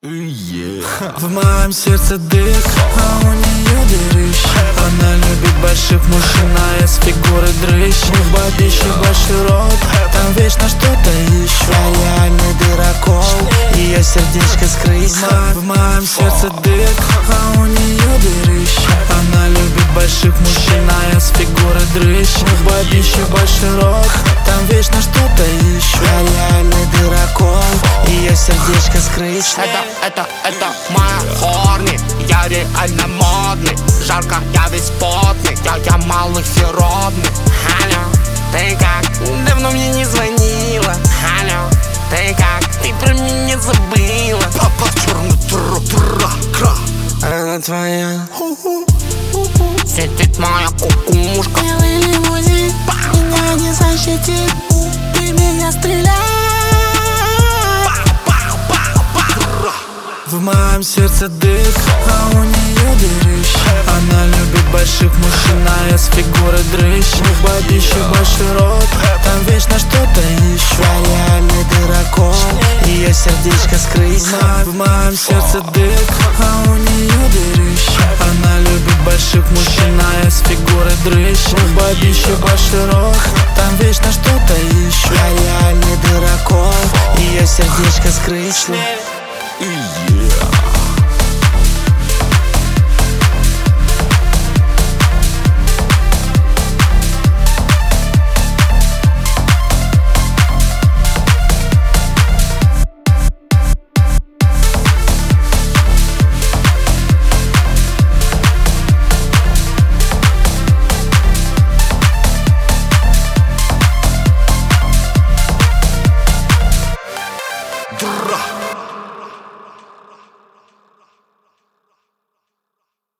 В моем сердце дых, а у нее дырыщ. Она любит больших мужчин, а я с фигурой дрыщ. В бабище большой рот, там вечно что-то ищу. Я реальный дырокол, ее сердечко скрыть. В моем сердце дых, а у нее дырыщ. Она любит больших мужчин, а я с фигурой дрыщ. В бабище большой рот, там вечно что-то ищу. Я реальный дырокол, ее сердечко скрыть. Это моя хорни, я реально модный. Жарко, я весь потный, я малосеродный. Алло, ты как? Давно мне не звонила. Алло, ты как? Ты про меня забыла. Папа черный Это твоя сидит моя кукушка. Белый лимузин меня не защитит. Ты меня стреляй. В моем сердце дых, а у нее дырыщ. Она любит больших мужчин, а я с фигурой дрыщ. В бабище большой рот, там вечно что-то ищу. Я реальный дырокол, ее сердечко скрыть. В моем сердце дых, а у нее дырыщ. Она любит больших мужчин, а я с фигурой дрыщ. В бабище большой рот, там вечно что-то ищу. Я реальный дырокол, ее сердечко скрыть.